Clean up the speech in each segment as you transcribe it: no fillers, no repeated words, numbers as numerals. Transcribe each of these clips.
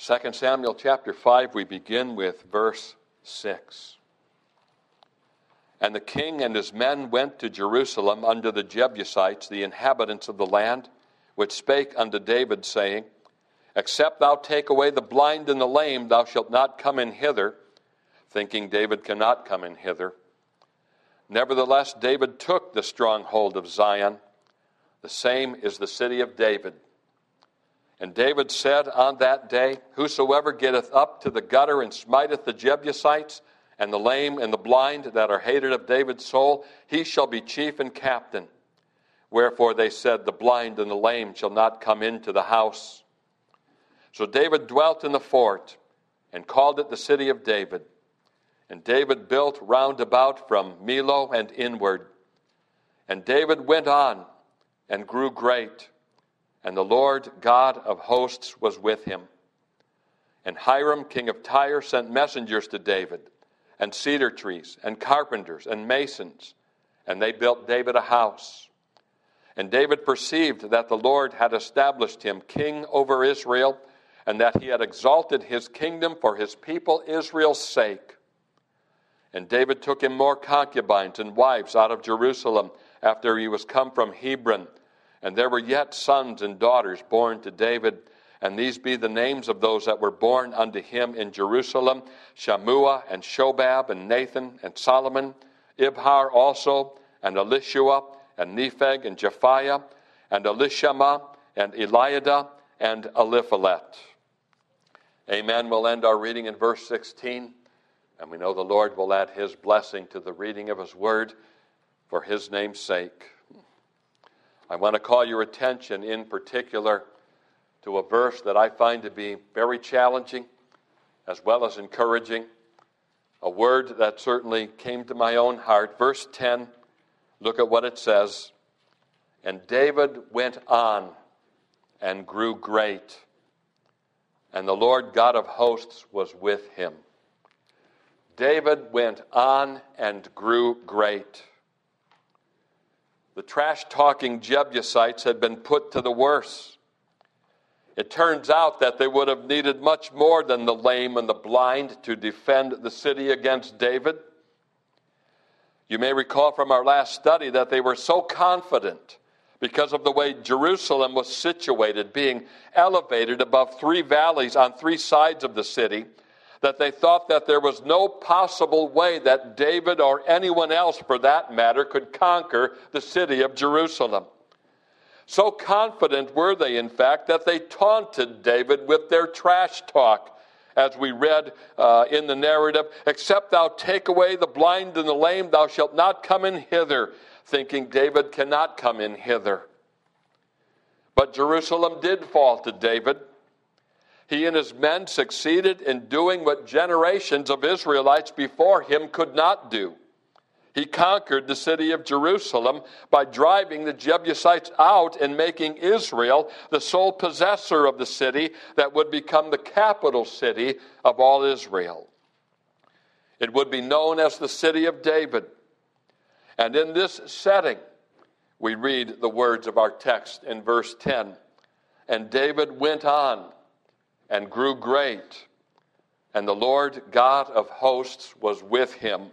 2 Samuel chapter 5, we begin with verse 6. And the king and his men went to Jerusalem unto the Jebusites, the inhabitants of the land, which spake unto David, saying, Except thou take away the blind and the lame, thou shalt not come in hither, thinking David cannot come in hither. Nevertheless, David took the stronghold of Zion. The same is the city of David. And David said on that day, Whosoever getteth up to the gutter and smiteth the Jebusites, and the lame and the blind that are hated of David's soul, he shall be chief and captain. Wherefore they said, The blind and the lame shall not come into the house. So David dwelt in the fort, and called it the city of David. And David built round about from Millo and inward. And David went on, and grew great, and the Lord God of hosts was with him. And Hiram king of Tyre sent messengers to David, and cedar trees, and carpenters, and masons, and they built David a house. And David perceived that the Lord had established him king over Israel, and that he had exalted his kingdom for his people Israel's sake. And David took him more concubines and wives out of Jerusalem after he was come from Hebron. And there were yet sons and daughters born to David. And these be the names of those that were born unto him in Jerusalem: Shammua, and Shobab, and Nathan, and Solomon, Ibhar also, and Elishua, and Nepheg, and Japhiah, and Elishama, and Eliada, and Eliphalet. Amen. We'll end our reading in verse 16. And we know the Lord will add his blessing to the reading of his word for his name's sake. I want to call your attention in particular to a verse that I find to be very challenging as well as encouraging. A word that certainly came to my own heart. Verse 10, look at what it says. And David went on and grew great, and the Lord God of hosts was with him. David went on and grew great. The trash-talking Jebusites had been put to the worse. It turns out that they would have needed much more than the lame and the blind to defend the city against David. You may recall from our last study that they were so confident because of the way Jerusalem was situated, being elevated above three valleys on three sides of the city, that they thought that there was no possible way that David or anyone else, for that matter, could conquer the city of Jerusalem. So confident were they, in fact, that they taunted David with their trash talk, as we read in the narrative, Except thou take away the blind and the lame, thou shalt not come in hither, thinking David cannot come in hither. But Jerusalem did fall to David. He and his men succeeded in doing what generations of Israelites before him could not do. He conquered the city of Jerusalem by driving the Jebusites out and making Israel the sole possessor of the city that would become the capital city of all Israel. It would be known as the city of David. And in this setting, we read the words of our text in verse 10. And David went on and grew great, and the Lord God of hosts was with him.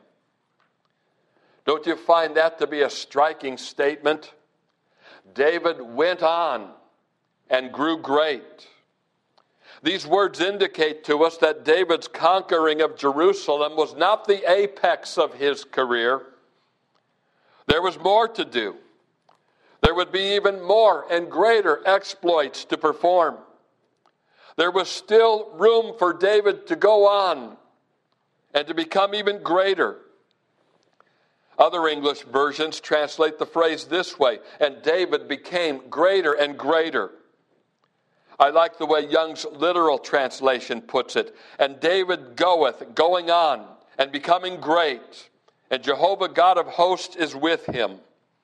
Don't you find that to be a striking statement? David went on and grew great. These words indicate to us that David's conquering of Jerusalem was not the apex of his career. There was more to do. There would be even more and greater exploits to perform. There was still room for David to go on and to become even greater. Other English versions translate the phrase this way, and David became greater and greater. I like the way Young's literal translation puts it, and David goeth, going on, and becoming great, and Jehovah God of hosts is with him.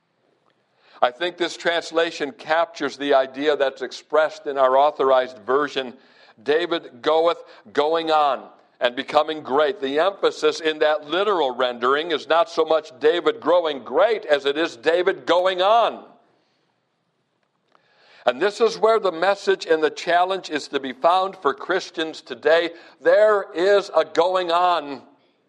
I think this translation captures the idea that's expressed in our authorized version. David goeth, going on, and becoming great. The emphasis in that literal rendering is not so much David growing great as it is David going on. And this is where the message and the challenge is to be found for Christians today. There is a going on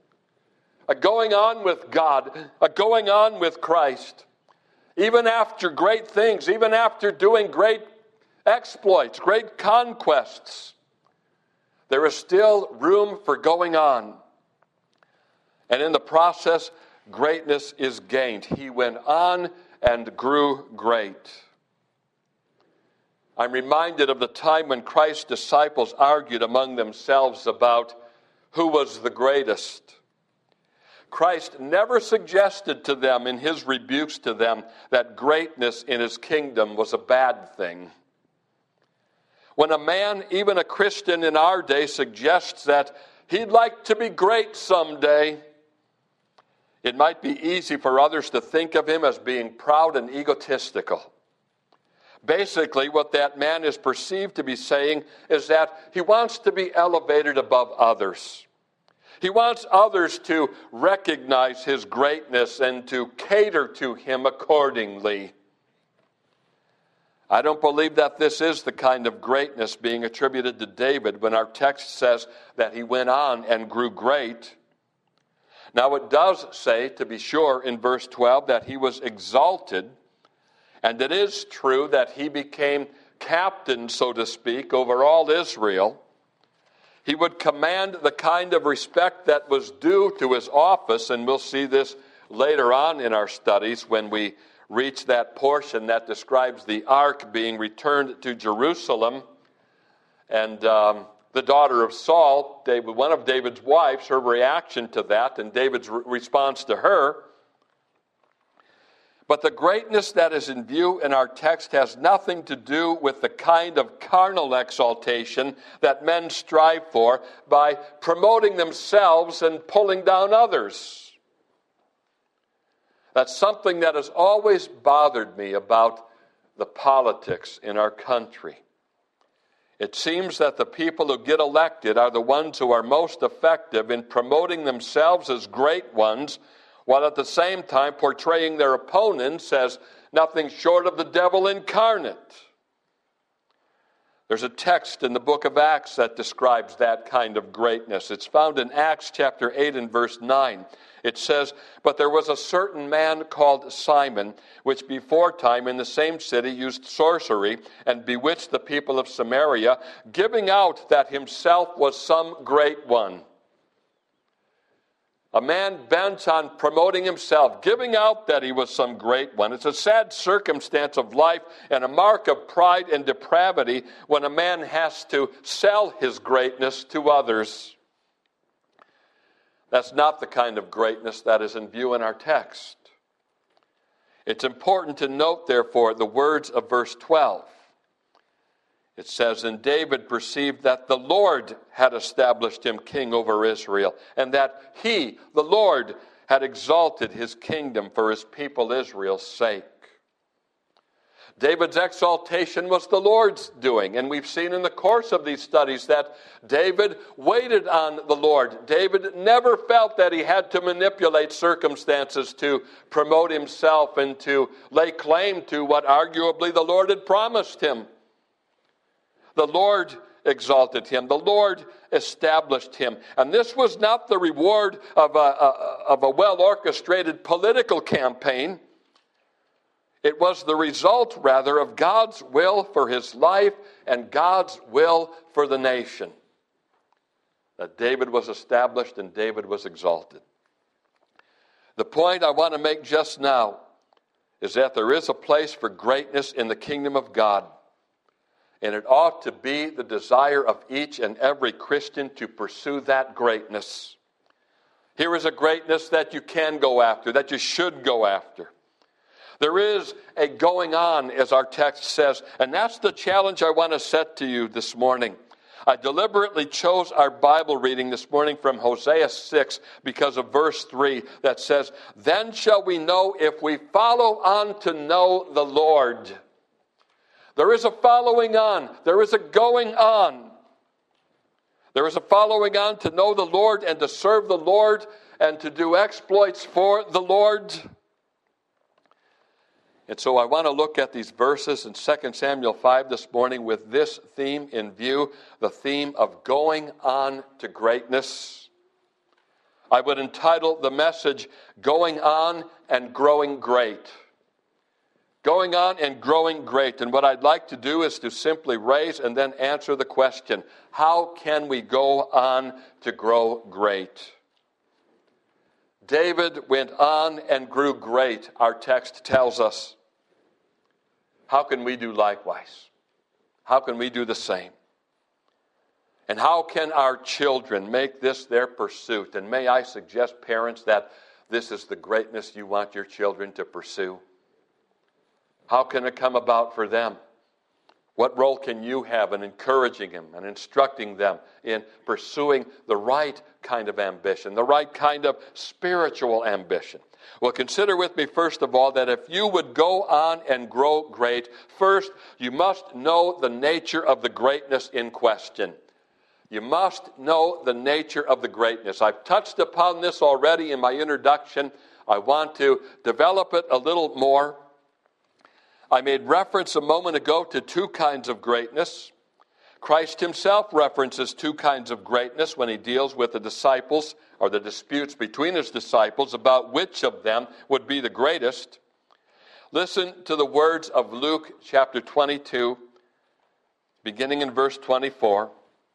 with God, a going on with Christ. Even after great things, even after doing great exploits, great conquests, there is still room for going on. And in the process, greatness is gained. He went on and grew great. I'm reminded of the time when Christ's disciples argued among themselves about who was the greatest. Christ never suggested to them in his rebukes to them that greatness in his kingdom was a bad thing. When a man, even a Christian in our day, suggests that he'd like to be great someday, it might be easy for others to think of him as being proud and egotistical. Basically, what that man is perceived to be saying is that he wants to be elevated above others. He wants others to recognize his greatness and to cater to him accordingly. I don't believe that this is the kind of greatness being attributed to David when our text says that he went on and grew great. Now it does say, to be sure, in verse 12 that he was exalted, and it is true that he became captain, so to speak, over all Israel. He would command the kind of respect that was due to his office, and we'll see this later on in our studies when we reach that portion that describes the ark being returned to Jerusalem. And the daughter of Saul, David, one of David's wives, her reaction to that and David's response to her. But the greatness that is in view in our text has nothing to do with the kind of carnal exaltation that men strive for by promoting themselves and pulling down others. That's something that has always bothered me about the politics in our country. It seems that the people who get elected are the ones who are most effective in promoting themselves as great ones, while at the same time portraying their opponents as nothing short of the devil incarnate. There's a text in the book of Acts that describes that kind of greatness. It's found in Acts chapter 8 and verse 9. It says, "But there was a certain man called Simon, which before time in the same city used sorcery and bewitched the people of Samaria, giving out that himself was some great one." A man bent on promoting himself, giving out that he was some great one. It's a sad circumstance of life and a mark of pride and depravity when a man has to sell his greatness to others. That's not the kind of greatness that is in view in our text. It's important to note, therefore, the words of verse 12. It says, "And David perceived that the Lord had established him king over Israel, and that he, the Lord, had exalted his kingdom for his people Israel's sake." David's exaltation was the Lord's doing, and we've seen in the course of these studies that David waited on the Lord. David never felt that he had to manipulate circumstances to promote himself and to lay claim to what arguably the Lord had promised him. The Lord exalted him. The Lord established him. And this was not the reward of a well-orchestrated political campaign. It was the result, rather, of God's will for his life and God's will for the nation. That David was established and David was exalted. The point I want to make just now is that there is a place for greatness in the kingdom of God. And it ought to be the desire of each and every Christian to pursue that greatness. Here is a greatness that you can go after, that you should go after. There is a going on, as our text says, and that's the challenge I want to set to you this morning. I deliberately chose our Bible reading this morning from Hosea 6 because of verse 3 that says, "Then shall we know if we follow on to know the Lord." There is a following on. There is a going on. There is a following on to know the Lord and to serve the Lord and to do exploits for the Lord. And so I want to look at these verses in 2 Samuel 5 this morning with this theme in view, the theme of going on to greatness. I would entitle the message, Going On and Growing Great. Going on and growing great. And what I'd like to do is to simply raise and then answer the question, how can we go on to grow great? David went on and grew great, our text tells us. How can we do likewise? How can we do the same? And how can our children make this their pursuit? And may I suggest, parents, that this is the greatness you want your children to pursue? How can it come about for them? What role can you have in encouraging them and instructing them in pursuing the right kind of ambition, the right kind of spiritual ambition? Well, consider with me, first of all, that if you would go on and grow great, first, you must know the nature of the greatness in question. You must know the nature of the greatness. I've touched upon this already in my introduction. I want to develop it a little more. I made reference a moment ago to two kinds of greatness. Christ himself references two kinds of greatness when he deals with the disciples, or the disputes between his disciples about which of them would be the greatest. Listen to the words of Luke chapter 22, beginning in verse 24.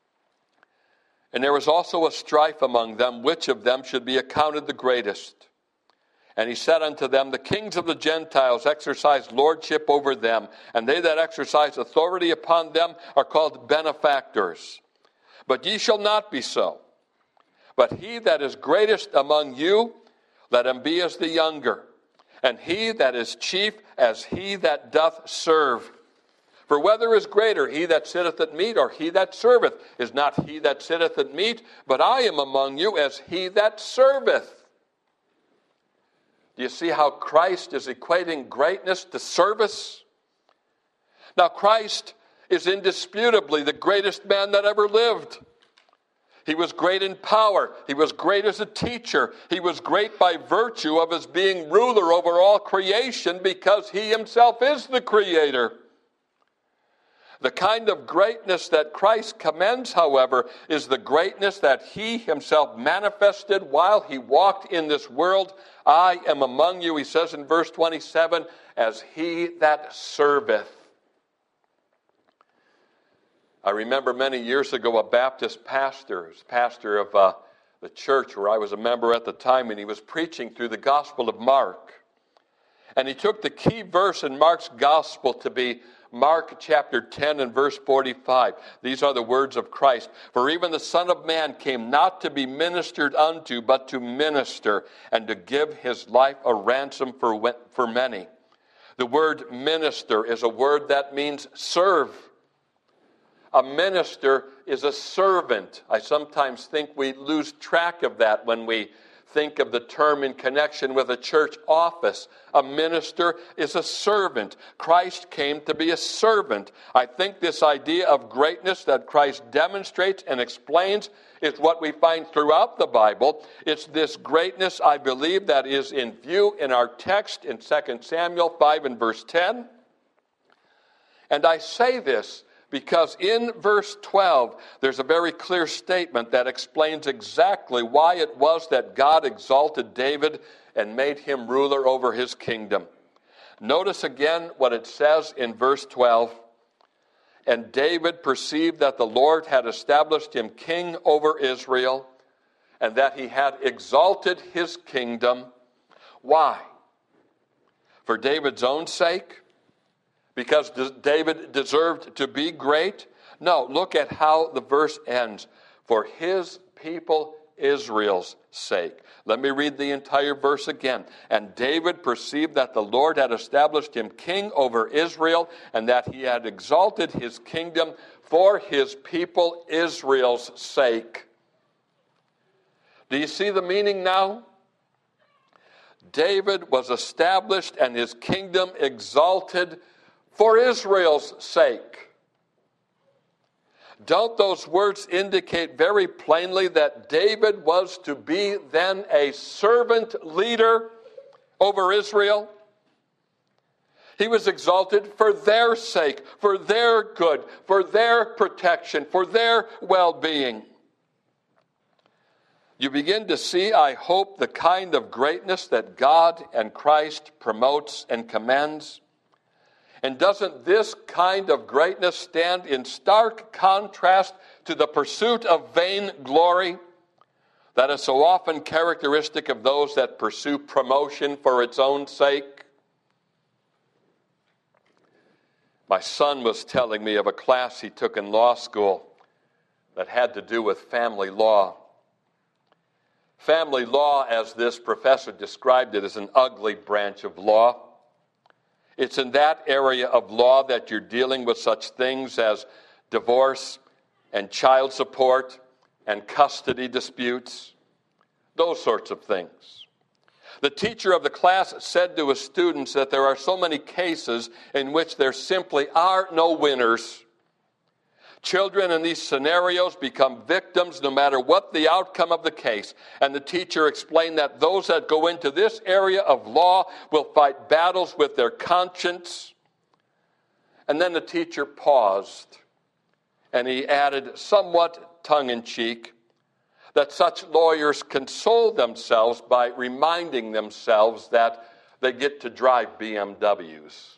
And there was also a strife among them, which of them should be accounted the greatest. And he said unto them, the kings of the Gentiles exercise lordship over them, and they that exercise authority upon them are called benefactors. But ye shall not be so. But he that is greatest among you, let him be as the younger, and he that is chief as he that doth serve. For whether is greater, he that sitteth at meat or he that serveth? Is not he that sitteth at meat, but I am among you as he that serveth. Do you see how Christ is equating greatness to service? Now, Christ is indisputably the greatest man that ever lived. He was great in power. He was great as a teacher. He was great by virtue of his being ruler over all creation because he himself is the creator. The kind of greatness that Christ commends, however, is the greatness that he himself manifested while he walked in this world. I am among you, he says in verse 27, as he that serveth. I remember many years ago a Baptist pastor of the church where I was a member at the time, and he was preaching through the Gospel of Mark. And he took the key verse in Mark's Gospel to be Mark chapter 10 and verse 45. These are the words of Christ. For even the Son of Man came not to be ministered unto, but to minister, and to give his life a ransom for many. The word minister is a word that means serve. A minister is a servant. I sometimes think we lose track of that when we think of the term in connection with a church office. A minister is a servant. Christ came to be a servant. I think this idea of greatness that Christ demonstrates and explains is what we find throughout the Bible. It's this greatness, I believe, that is in view in our text in 2 Samuel 5 and verse 10. And I say this because in verse 12, there's a very clear statement that explains exactly why it was that God exalted David and made him ruler over his kingdom. Notice again what it says in verse 12. And David perceived that the Lord had established him king over Israel, and that he had exalted his kingdom. Why? For David's own sake? Because David deserved to be great? No, look at how the verse ends. For his people Israel's sake. Let me read the entire verse again. And David perceived that the Lord had established him king over Israel, and that he had exalted his kingdom for his people Israel's sake. Do you see the meaning now? David was established and his kingdom exalted for Israel's sake. Don't those words indicate very plainly that David was to be then a servant leader over Israel? He was exalted for their sake, for their good, for their protection, for their well-being. You begin to see, I hope, the kind of greatness that God and Christ promotes and commends. And doesn't this kind of greatness stand in stark contrast to the pursuit of vain glory that is so often characteristic of those that pursue promotion for its own sake? My son was telling me of a class he took in law school that had to do with family law. Family law, as this professor described it, is an ugly branch of law. It's in that area of law that you're dealing with such things as divorce and child support and custody disputes, those sorts of things. The teacher of the class said to his students that there are so many cases in which there simply are no winners. Children in these scenarios become victims no matter what the outcome of the case. And the teacher explained that those that go into this area of law will fight battles with their conscience. And then the teacher paused, and he added, somewhat tongue-in-cheek, that such lawyers console themselves by reminding themselves that they get to drive BMWs.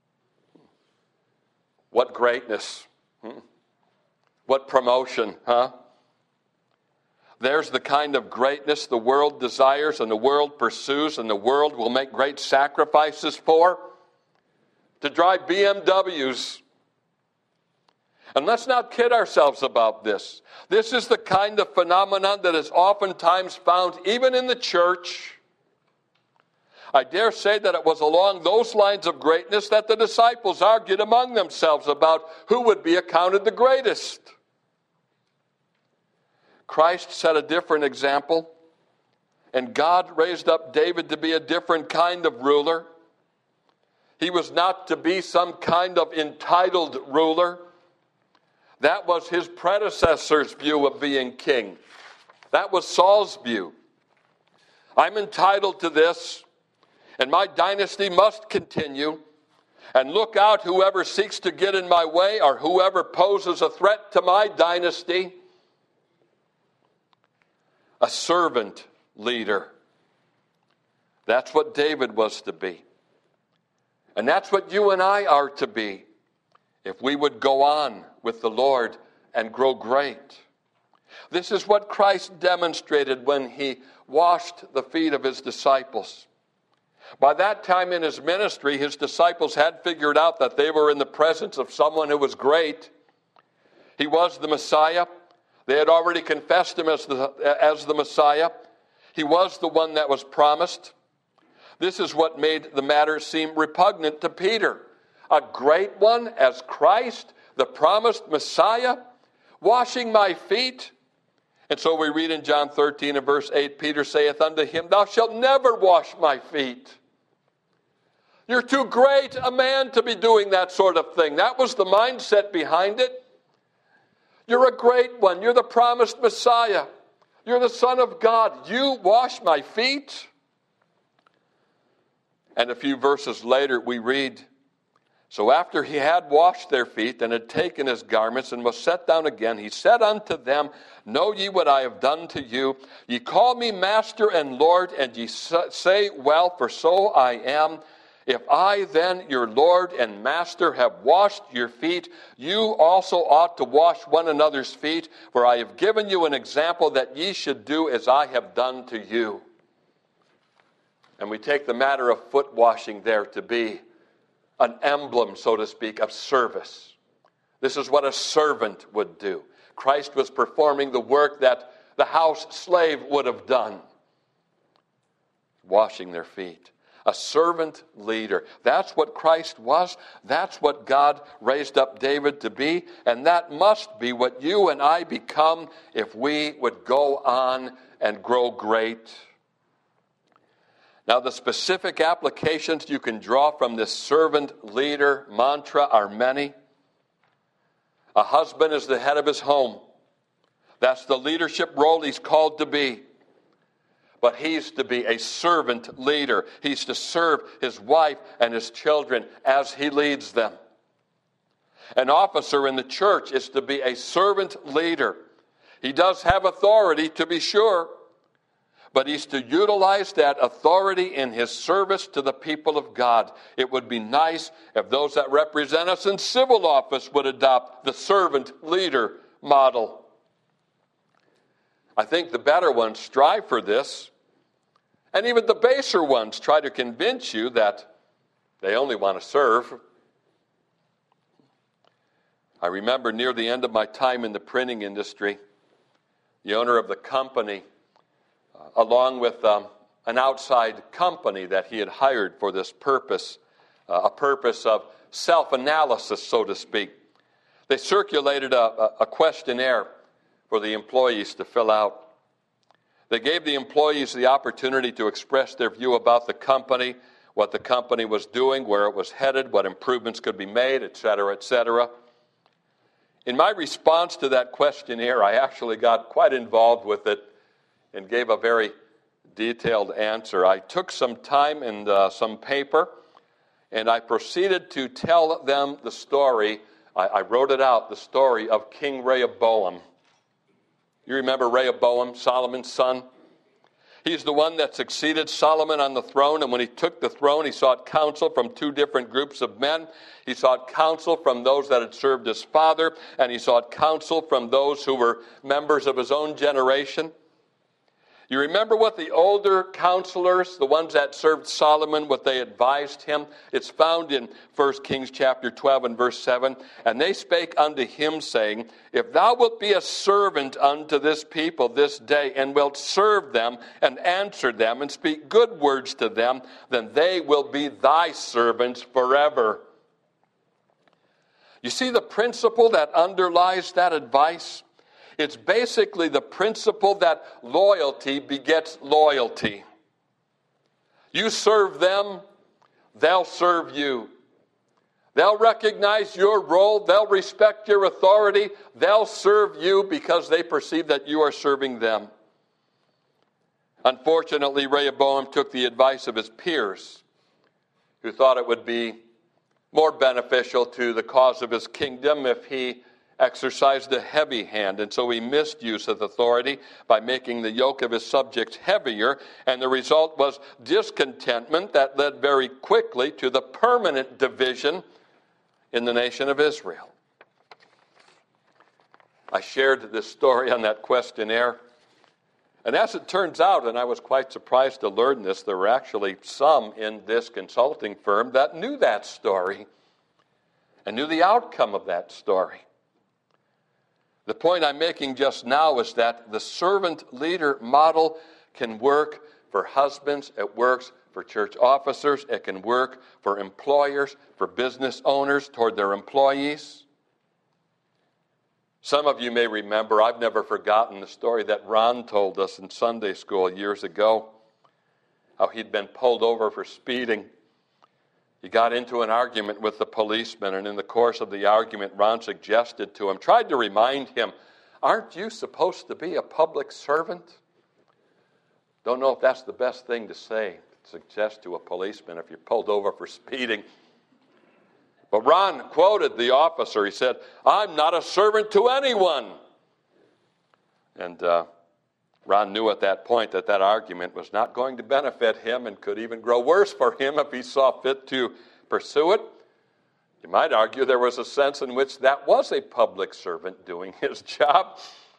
What greatness! What promotion, huh? There's the kind of greatness the world desires and the world pursues and the world will make great sacrifices for. To drive BMWs. And let's not kid ourselves about this. This is the kind of phenomenon that is oftentimes found even in the church. I dare say that it was along those lines of greatness that the disciples argued among themselves about who would be accounted the greatest. Christ set a different example, and God raised up David to be a different kind of ruler. He was not to be some kind of entitled ruler. That was his predecessor's view of being king. That was Saul's view. I'm entitled to this, and my dynasty must continue. And look out, whoever seeks to get in my way or whoever poses a threat to my dynasty. A servant leader. That's what David was to be. And that's what you and I are to be if we would go on with the Lord and grow great. This is what Christ demonstrated when he washed the feet of his disciples. By that time in his ministry, his disciples had figured out that they were in the presence of someone who was great. He was the Messiah. They had already confessed him as the Messiah. He was the one that was promised. This is what made the matter seem repugnant to Peter. A great one as Christ, the promised Messiah, washing my feet. And so we read in John 13 and verse 8, Peter saith unto him, thou shalt never wash my feet. You're too great a man to be doing that sort of thing. That was the mindset behind it. You're a great one. You're the promised Messiah. You're the Son of God. You wash my feet? And a few verses later we read, so after he had washed their feet and had taken his garments and was set down again, he said unto them, know ye what I have done to you? Ye call me Master and Lord, and ye say, well, for so I am. If I then, your Lord and Master, have washed your feet, you also ought to wash one another's feet, for I have given you an example that ye should do as I have done to you. And we take the matter of foot washing there to be an emblem, so to speak, of service. This is what a servant would do. Christ was performing the work that the house slave would have done, washing their feet. A servant leader. That's what Christ was. That's what God raised up David to be. And that must be what you and I become if we would go on and grow great. Now, the specific applications you can draw from this servant leader mantra are many. A husband is the head of his home. That's the leadership role he's called to be. but he's to be a servant leader. He's to serve his wife and his children as he leads them. An officer in the church is to be a servant leader. He does have authority, to be sure, but he's to utilize that authority in his service to the people of God. It would be nice if those that represent us in civil office would adopt the servant leader model. I think the better ones strive for this, and even the baser ones try to convince you that they only want to serve. I remember near the end of my time in the printing industry, the owner of the company, along with an outside company that he had hired for this purpose, a purpose of self-analysis, so to speak. They circulated a questionnaire for the employees to fill out. They gave the employees the opportunity to express their view about the company, what the company was doing, where it was headed, what improvements could be made, etc., etc. In my response to that questionnaire, I actually got quite involved with it and gave a very detailed answer. I took some time and some paper, and I proceeded to tell them the story. I wrote it out, the story of King Rehoboam. You remember Rehoboam, Solomon's son? He's the one that succeeded Solomon on the throne, and when he took the throne, he sought counsel from two different groups of men. He sought counsel from those that had served his father, and he sought counsel from those who were members of his own generation. You remember what the older counselors, the ones that served Solomon, what they advised him? It's found in 1 Kings chapter 12 and verse 7. And they spake unto him, saying, If thou wilt be a servant unto this people this day, and wilt serve them, and answer them, and speak good words to them, then they will be thy servants forever. You see the principle that underlies that advice? It's basically the principle that loyalty begets loyalty. You serve them, they'll serve you. They'll recognize your role, they'll respect your authority, they'll serve you because they perceive that you are serving them. Unfortunately, Rehoboam took the advice of his peers, who thought it would be more beneficial to the cause of his kingdom if he exercised a heavy hand, and so he misused his authority by making the yoke of his subjects heavier, and the result was discontentment that led very quickly to the permanent division in the nation of Israel. I shared this story on that questionnaire, and as it turns out, and I was quite surprised to learn this, there were actually some in this consulting firm that knew that story and knew the outcome of that story. The point I'm making just now is that the servant leader model can work for husbands, it works for church officers, it can work for employers, for business owners toward their employees. Some of you may remember, I've never forgotten the story that Ron told us in Sunday school years ago, how he'd been pulled over for speeding. He got into an argument with the policeman, and in the course of the argument, Ron suggested to him, tried to remind him, aren't you supposed to be a public servant? Don't know if that's the best thing to say, suggest to a policeman if you're pulled over for speeding. But Ron quoted the officer. He said, I'm not a servant to anyone. And Ron knew at that point that that argument was not going to benefit him and could even grow worse for him if he saw fit to pursue it. You might argue there was a sense in which that was a public servant doing his job.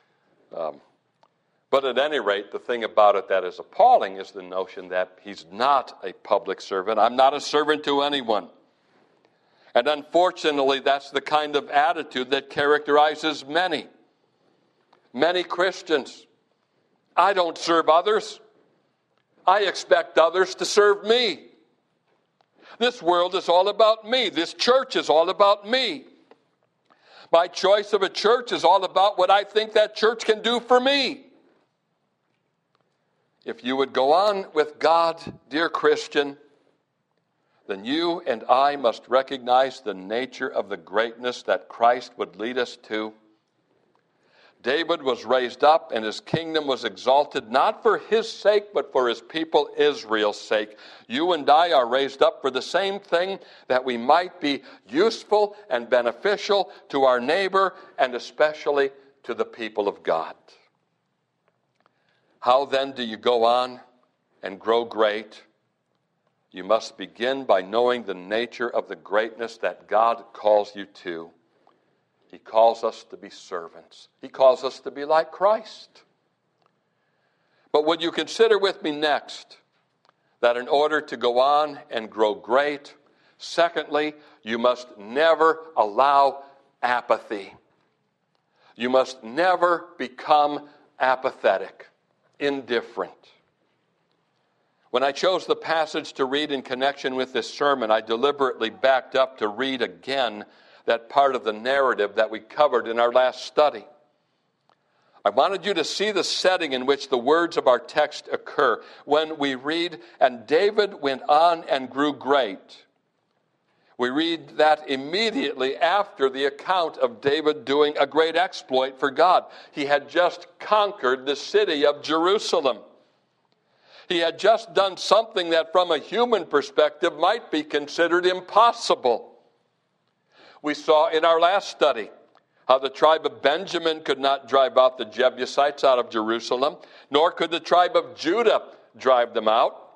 But at any rate, the thing about it that is appalling is the notion that he's not a public servant. I'm not a servant to anyone. And unfortunately, that's the kind of attitude that characterizes many Christians. I don't serve others. I expect others to serve me. This world is all about me. This church is all about me. My choice of a church is all about what I think that church can do for me. If you would go on with God, dear Christian, then you and I must recognize the nature of the greatness that Christ would lead us to. David was raised up and his kingdom was exalted, not for his sake, but for his people Israel's sake. You and I are raised up for the same thing, that we might be useful and beneficial to our neighbor and especially to the people of God. How then do you go on and grow great? You must begin by knowing the nature of the greatness that God calls you to. He calls us to be servants. He calls us to be like Christ. But would you consider with me next that in order to go on and grow great, secondly, you must never allow apathy. You must never become apathetic, indifferent. When I chose the passage to read in connection with this sermon, I deliberately backed up to read again that part of the narrative that we covered in our last study. I wanted you to see the setting in which the words of our text occur. When we read, "And David went on and grew great," we read that immediately after the account of David doing a great exploit for God. He had just conquered the city of Jerusalem. He had just done something that from a human perspective might be considered impossible. We saw in our last study how the tribe of Benjamin could not drive out the Jebusites out of Jerusalem, nor could the tribe of Judah drive them out.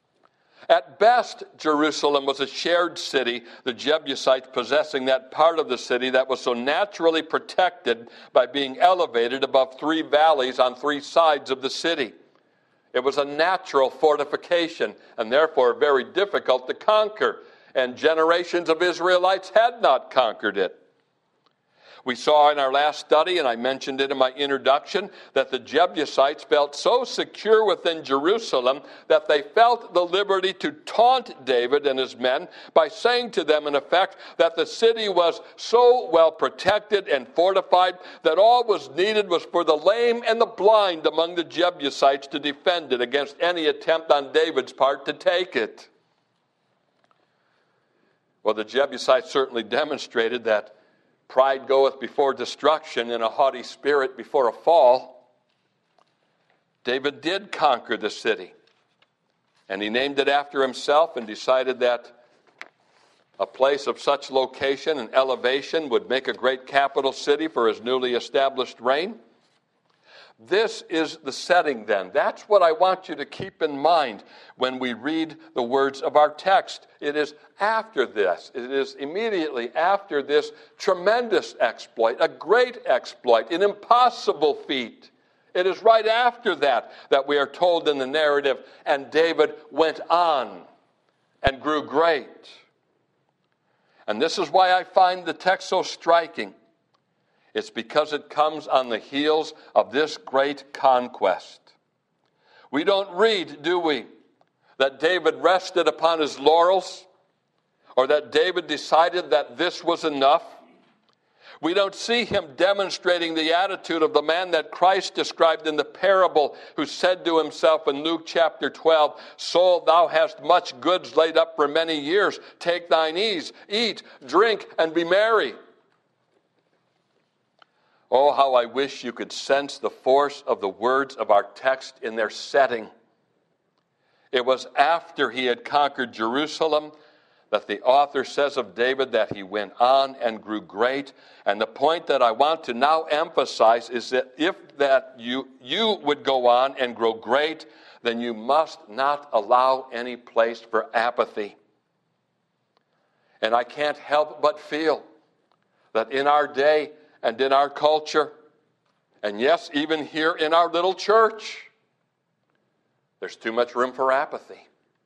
At best, Jerusalem was a shared city, the Jebusites possessing that part of the city that was so naturally protected by being elevated above 3 valleys on 3 sides of the city. It was a natural fortification and therefore very difficult to conquer. And generations of Israelites had not conquered it. We saw in our last study, and I mentioned it in my introduction, that the Jebusites felt so secure within Jerusalem that they felt the liberty to taunt David and his men by saying to them, in effect, that the city was so well protected and fortified that all was needed was for the lame and the blind among the Jebusites to defend it against any attempt on David's part to take it. Well, the Jebusites certainly demonstrated that pride goeth before destruction and a haughty spirit before a fall. David did conquer the city, and he named it after himself and decided that a place of such location and elevation would make a great capital city for his newly established reign. This is the setting then. That's what I want you to keep in mind when we read the words of our text. It is after this. It is immediately after this tremendous exploit, a great exploit, an impossible feat. It is right after that we are told in the narrative, "And David went on and grew great." And this is why I find the text so striking. It's because it comes on the heels of this great conquest. We don't read, do we, that David rested upon his laurels or that David decided that this was enough. We don't see him demonstrating the attitude of the man that Christ described in the parable, who said to himself in Luke chapter 12, "Soul, thou hast much goods laid up for many years. Take thine ease, eat, drink, and be merry." Oh, how I wish you could sense the force of the words of our text in their setting. It was after he had conquered Jerusalem that the author says of David that he went on and grew great. And the point that I want to now emphasize is that if you would go on and grow great, then you must not allow any place for apathy. And I can't help but feel that in our day and in our culture, and yes, even here in our little church, there's too much room for apathy.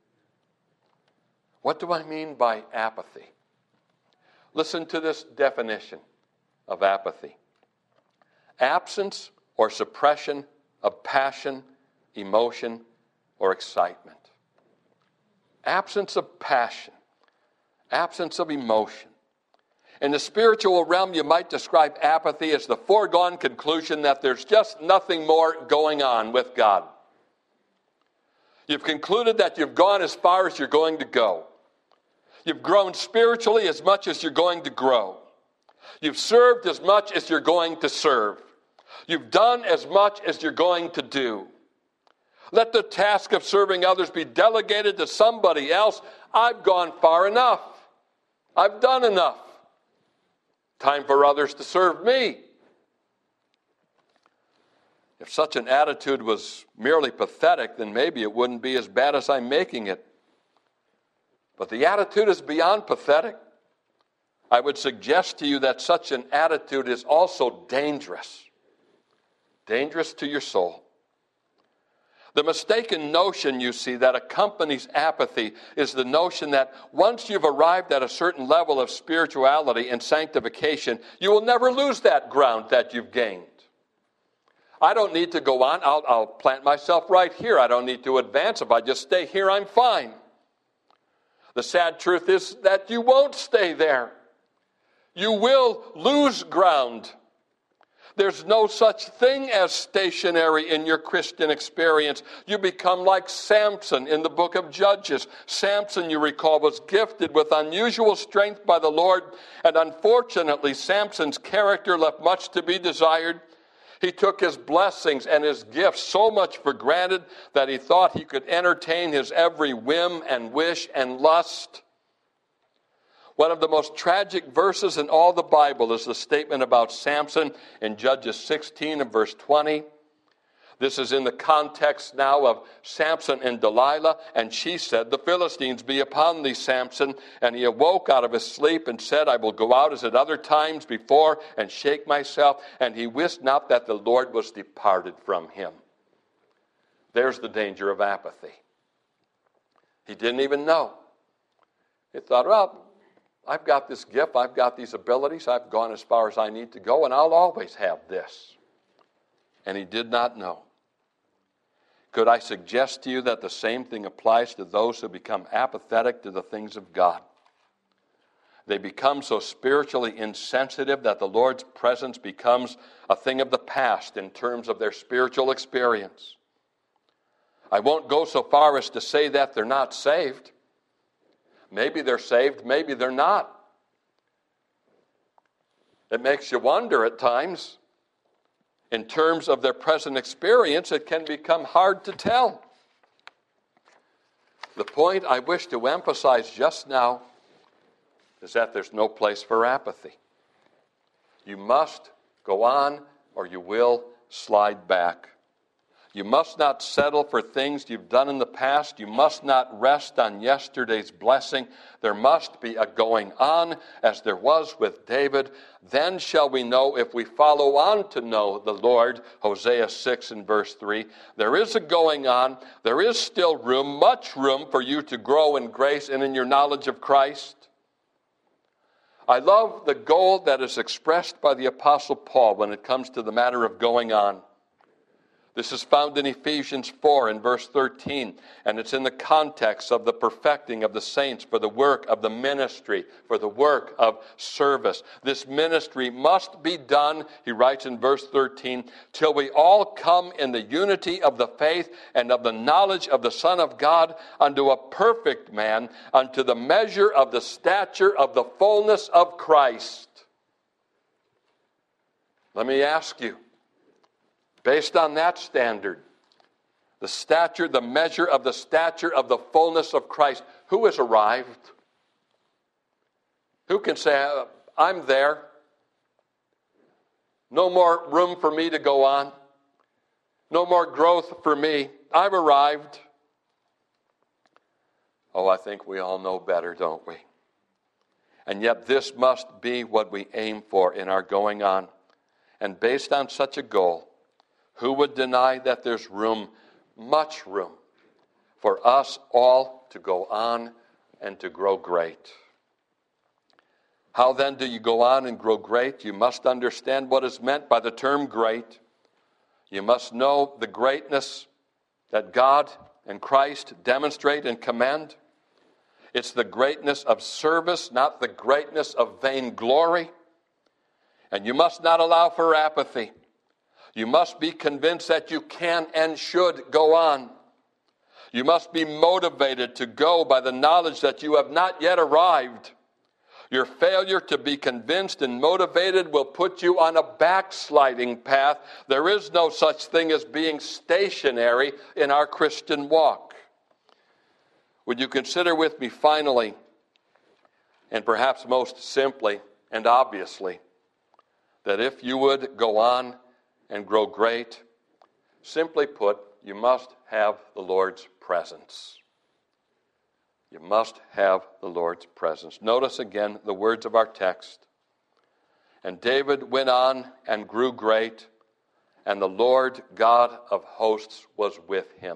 What do I mean by apathy? Listen to this definition of apathy. Absence or suppression of passion, emotion, or excitement. Absence of passion. Absence of emotion. In the spiritual realm, you might describe apathy as the foregone conclusion that there's just nothing more going on with God. You've concluded that you've gone as far as you're going to go. You've grown spiritually as much as you're going to grow. You've served as much as you're going to serve. You've done as much as you're going to do. Let the task of serving others be delegated to somebody else. I've gone far enough. I've done enough. Time for others to serve me. If such an attitude was merely pathetic, then maybe it wouldn't be as bad as I'm making it. But the attitude is beyond pathetic. I would suggest to you that such an attitude is also dangerous. Dangerous to your soul. The mistaken notion, you see, that accompanies apathy is the notion that once you've arrived at a certain level of spirituality and sanctification, you will never lose that ground that you've gained. I don't need to go on. I'll plant myself right here. I don't need to advance. If I just stay here, I'm fine. The sad truth is that you won't stay there. You will lose ground. There's no such thing as stationary in your Christian experience. You become like Samson in the book of Judges. Samson, you recall, was gifted with unusual strength by the Lord, and unfortunately, Samson's character left much to be desired. He took his blessings and his gifts so much for granted that he thought he could entertain his every whim and wish and lust. One of the most tragic verses in all the Bible is the statement about Samson in Judges 16 and verse 20. This is in the context now of Samson and Delilah, and she said, "The Philistines be upon thee, Samson." And he awoke out of his sleep and said, "I will go out as at other times before and shake myself." And he wist not that the Lord was departed from him. There's the danger of apathy. He didn't even know. He thought, well, I've got this gift, I've got these abilities, I've gone as far as I need to go, and I'll always have this. And he did not know. Could I suggest to you that the same thing applies to those who become apathetic to the things of God? They become so spiritually insensitive that the Lord's presence becomes a thing of the past in terms of their spiritual experience. I won't go so far as to say that they're not saved. Maybe they're saved, maybe they're not. It makes you wonder at times. In terms of their present experience, it can become hard to tell. The point I wish to emphasize just now is that there's no place for apathy. You must go on or you will slide back. You must not settle for things you've done in the past. You must not rest on yesterday's blessing. There must be a going on, as there was with David. Then shall we know if we follow on to know the Lord. Hosea 6 and verse 3. There is a going on. There is still room, much room for you to grow in grace and in your knowledge of Christ. I love the goal that is expressed by the Apostle Paul when it comes to the matter of going on. This is found in Ephesians 4 and verse 13, and it's in the context of the perfecting of the saints for the work of the ministry, for the work of service. This ministry must be done, he writes in verse 13, till we all come in the unity of the faith and of the knowledge of the Son of God unto a perfect man, unto the measure of the stature of the fullness of Christ. Let me ask you, based on that standard, the stature, the measure of the stature of the fullness of Christ, who has arrived? Who can say, I'm there? No more room for me to go on. No more growth for me. I've arrived. Oh, I think we all know better, don't we? And yet this must be what we aim for in our going on. And based on such a goal, who would deny that there's room, much room, for us all to go on and to grow great? How then do you go on and grow great? You must understand what is meant by the term great. You must know the greatness that God and Christ demonstrate and commend. It's the greatness of service, not the greatness of vainglory. And you must not allow for apathy. You must be convinced that you can and should go on. You must be motivated to go by the knowledge that you have not yet arrived. Your failure to be convinced and motivated will put you on a backsliding path. There is no such thing as being stationary in our Christian walk. Would you consider with me finally, and perhaps most simply and obviously, that if you would go on and grow great, simply put, you must have the Lord's presence. You must have the Lord's presence. Notice again the words of our text. And David went on and grew great, and the Lord God of hosts was with him.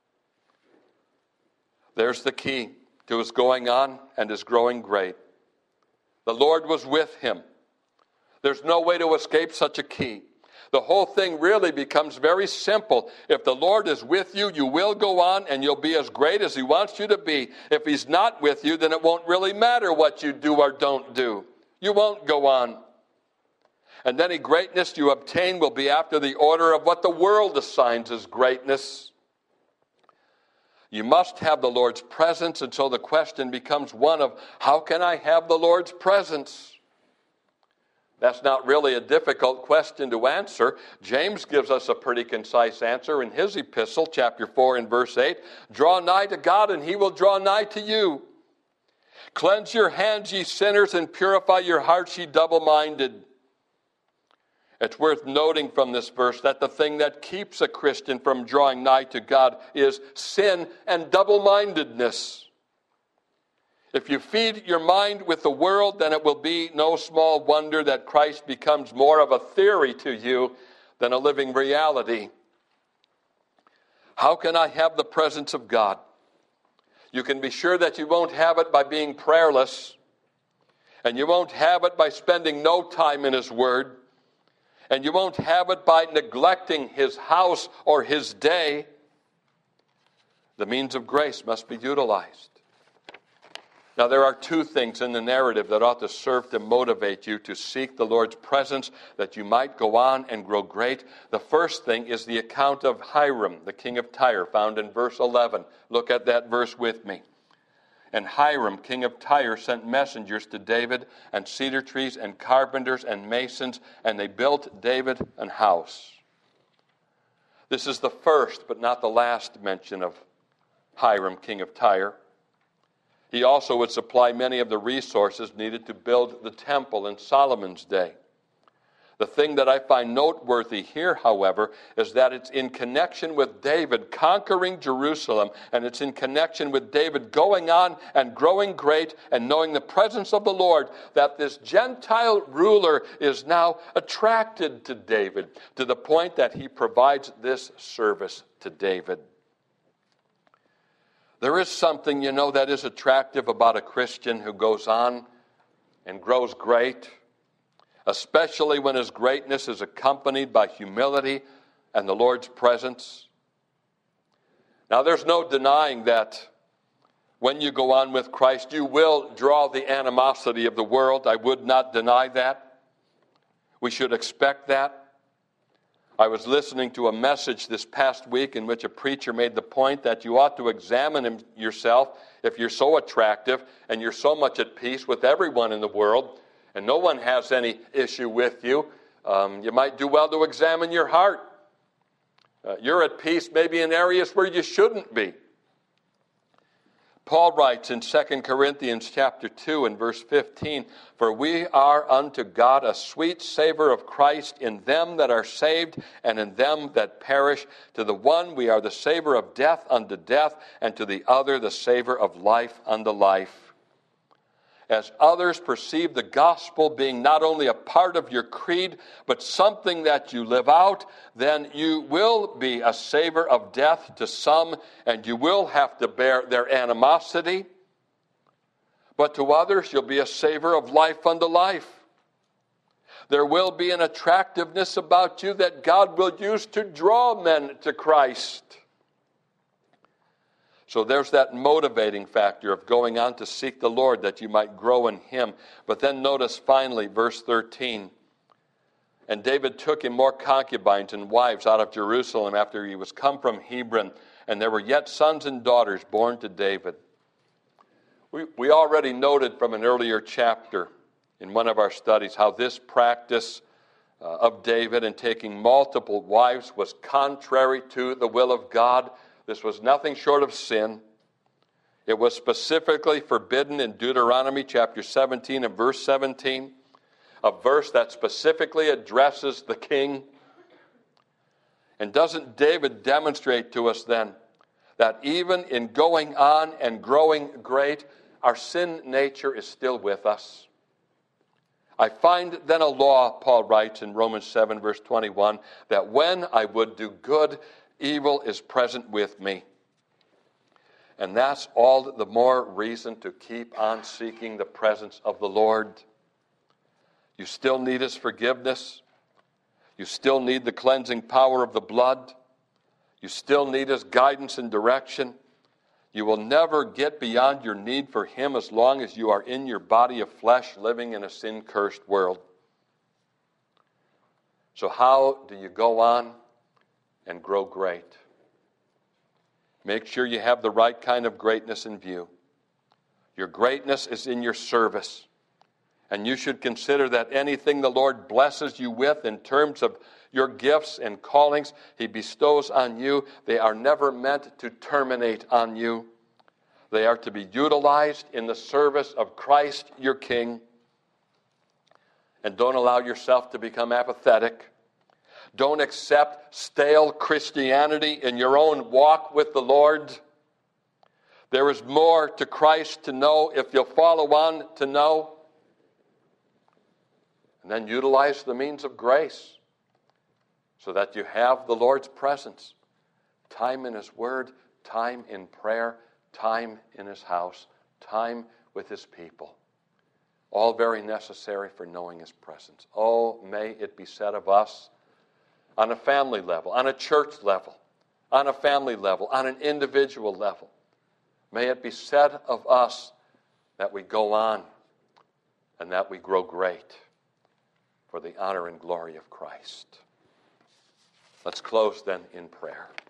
There's the key to his going on and his growing great. The Lord was with him. There's no way to escape such a key. The whole thing really becomes very simple. If the Lord is with you, you will go on and you'll be as great as he wants you to be. If he's not with you, then it won't really matter what you do or don't do. You won't go on. And any greatness you obtain will be after the order of what the world assigns as greatness. You must have the Lord's presence, and so the question becomes one of, how can I have the Lord's presence? That's not really a difficult question to answer. James gives us a pretty concise answer in his epistle, chapter 4 and verse 8. Draw nigh to God, and he will draw nigh to you. Cleanse your hands, ye sinners, and purify your hearts, ye double-minded. It's worth noting from this verse that the thing that keeps a Christian from drawing nigh to God is sin and double-mindedness. If you feed your mind with the world, then it will be no small wonder that Christ becomes more of a theory to you than a living reality. How can I have the presence of God? You can be sure that you won't have it by being prayerless, and you won't have it by spending no time in his word, and you won't have it by neglecting his house or his day. The means of grace must be utilized. Now, there are two things in the narrative that ought to serve to motivate you to seek the Lord's presence, that you might go on and grow great. The first thing is the account of Hiram, the king of Tyre, found in verse 11. Look at that verse with me. And Hiram, king of Tyre, sent messengers to David, and cedar trees, and carpenters, and masons, and they built David an house. This is the first, but not the last mention of Hiram, king of Tyre. He also would supply many of the resources needed to build the temple in Solomon's day. The thing that I find noteworthy here, however, is that it's in connection with David conquering Jerusalem, and it's in connection with David going on and growing great and knowing the presence of the Lord, that this Gentile ruler is now attracted to David, to the point that he provides this service to David. There is something, that is attractive about a Christian who goes on and grows great, especially when his greatness is accompanied by humility and the Lord's presence. Now, there's no denying that when you go on with Christ, you will draw the animosity of the world. I would not deny that. We should expect that. I was listening to a message this past week in which a preacher made the point that you ought to examine yourself if you're so attractive and you're so much at peace with everyone in the world and no one has any issue with you. You might do well to examine your heart. You're at peace maybe in areas where you shouldn't be. Paul writes in 2 Corinthians chapter 2 and verse 15, "For we are unto God a sweet savor of Christ in them that are saved and in them that perish. To the one we are the savor of death unto death, and to the other the savor of life unto life." As others perceive the gospel being not only a part of your creed, but something that you live out, then you will be a savor of death to some, and you will have to bear their animosity. But to others, you'll be a savor of life unto life. There will be an attractiveness about you that God will use to draw men to Christ. So there's that motivating factor of going on to seek the Lord that you might grow in him. But then notice finally verse 13. "And David took him more concubines and wives out of Jerusalem after he was come from Hebron, and there were yet sons and daughters born to David." We already noted from an earlier chapter in one of our studies how this practice of David in taking multiple wives was contrary to the will of God. This was nothing short of sin. It was specifically forbidden in Deuteronomy chapter 17 and verse 17, a verse that specifically addresses the king. And doesn't David demonstrate to us then that even in going on and growing great, our sin nature is still with us? I find then a law, Paul writes in Romans 7 verse 21, that when I would do good, evil is present with me. And that's all the more reason to keep on seeking the presence of the Lord. You still need His forgiveness. You still need the cleansing power of the blood. You still need His guidance and direction. You will never get beyond your need for Him as long as you are in your body of flesh living in a sin-cursed world. So how do you go on and grow great? Make sure you have the right kind of greatness in view. Your greatness is in your service. And you should consider that anything the Lord blesses you with in terms of your gifts and callings He bestows on you, they are never meant to terminate on you. They are to be utilized in the service of Christ your King. And don't allow yourself to become apathetic. Don't accept stale Christianity in your own walk with the Lord. There is more to Christ to know if you'll follow on to know. And then utilize the means of grace so that you have the Lord's presence. Time in His Word, time in prayer, time in His house, time with His people. All very necessary for knowing His presence. Oh, may it be said of us on a family level, on a church level, on a family level, on an individual level. May it be said of us that we go on and that we grow great for the honor and glory of Christ. Let's close then in prayer.